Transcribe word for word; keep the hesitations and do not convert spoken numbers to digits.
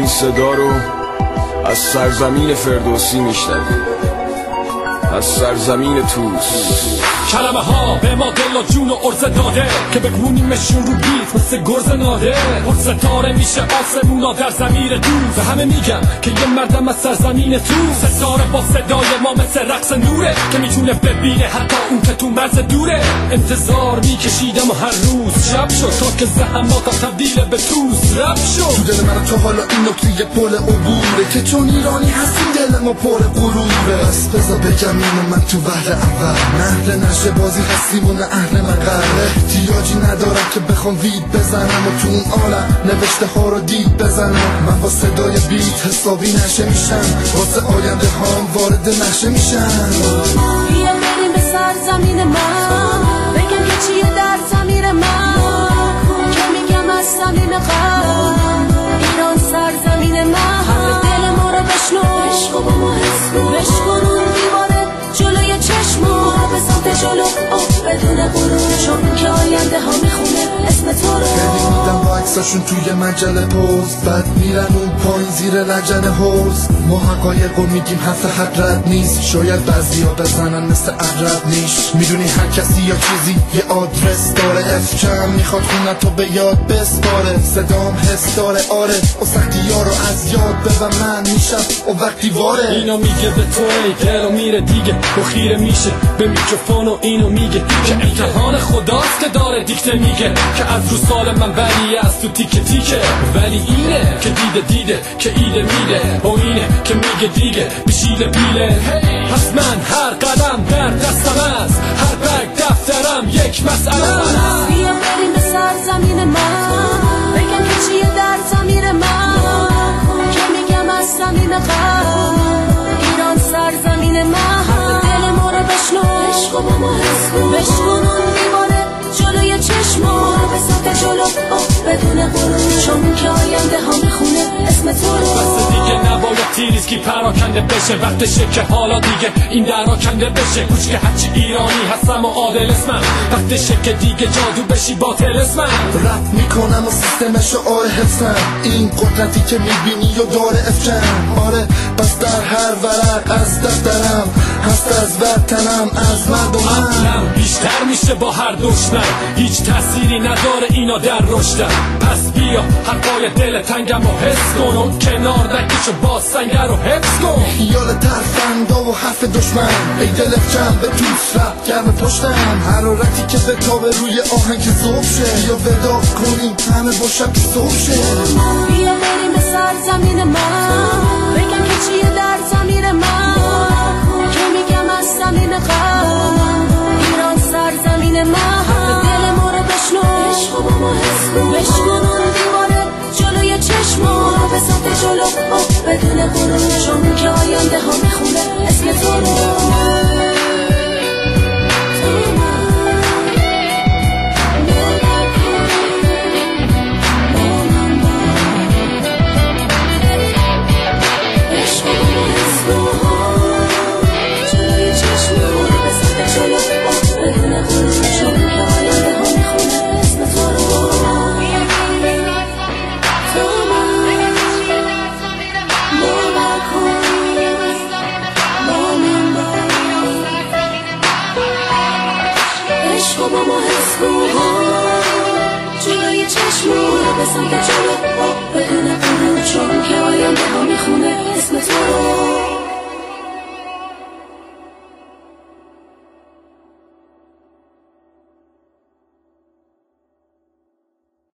صدا رو از سرزمین فردوسی میشنویم، از سرزمین توس. کلمه ها به ما دل و جون و ارزه داده که بگونیمشون رو بیت مثل گرز ناده. پرستاره میشه آسمونا در ضمیر دوست. به همه میگم که یه مردم از سرزمین توس. ستاره با صدای ما مثل رقص نوره که میتونه ببینه حتی اون که تو مرز دوره. انتظار میکشیدم و هر روز شب شد تا که زحماتم تبدیل به توس رب شد. تو دل من تا حالا این نکته پل عبوره که چون ایرانی هستیم دل ما پر غروره. بس بذار بگم اینو من تو بحر اول نهر نشه بازی هستیم و نه اهل مقره. احتیاجی ندارم که بخوام وید بزنم و تو اون عالم نوشته ها رو دید بزنم. من با صدای بیت حسابی نشه میشم، واسه آینده هام وارد نشه میشم. بیا بریم به سرزمین من، بگم که چیه در زمیر من، که میگم از صمیم قلب ایران سرزمین من. حرف دل ما رو بشنو، عشق و با ما حس کن، بشکن اون دیواره جلوی چشمو به سمت جلو آب بدون غرور، چون که آینده ها میخونه اسم تو رو. خیلی میدم با عکساشون توی مجله پست، بعد میرن اون پایین زیر لجن حوز. ما حقایقو میگیم حرف حق رد نیست، شاید بعضی ها بزنن مثل عقرب نیش. میدونی هر کسی یا چیزی یه آدرس داره، اف چم میخواد خونه تو به یاد بسپاره. صدام حس داره آره و سختی ها رو از یاد ببر من میشم و وقتی واره. اینو میگه به تو ای دل و میره دیگه و خیره میشه به میکروفون و اینو میگه که امتحان خداست که داره دیکته میگه که از رو سال من ولیه از تو تیکه تیکه. ولی اینه که دیده دیده که ایده میده و اینه که میگه دیگه بشیله بیله. پس من هر قدم در دستم است، هر برگ دفترم یک مسئله است. بیا بریم به سرزمین من، بگم که چیه در ضمیر من، که میگم از صمیم قلب ایران سرزمین من. دل ما رو بشنو، عشق و با ما حس کن، بشکن اون دیواره جلوی چشمو به سمت جلو آب بدون غرور، چون که آینده ها میخونه اسم تو رو. بس دیگه نباید تیریسکی پراکنده بشه، وقتشه که حالا دیگه این درا کنده بشه. گوش که هرچی ایرانی هستم و عادل اسمم، وقتشه که دیگه جادو بشی باطل اسمم. رپ میکنم و سیستمشو آره حفظم، این قدرتی که میبینی و داره افچم. آره پس در هر ورق از دفترم هست از وطنم از مردمم. عقلم بیشتر میشه با هر دشمن، هیچ تأثیری نداره اینا در رشدم. پس بیا حرفای دل تنگم و حس کن و کنار نکشو باز سنگر رو حفظ کن. خیال ترفندا و حرف دشمن ای دل افچم به توس رپ گرم پشتم. حرارتی که به تابه روی آهنگ ذوب شه، بیا ودا کنیم همه با شب صبح شه. بیا بریم به سرزمین من، بگم که چیه در ضمیر من، که میگم از صمیم قلب ایران سرزمین من. دل ما رو بشنو، عشق و با ما حس کن، بشکن اون دیواره جلوی چشمو به سمت جلو آب بدون غرور، چون که آینده ها میخونه اسم تو رو. جلوی چشمو به سمت جلو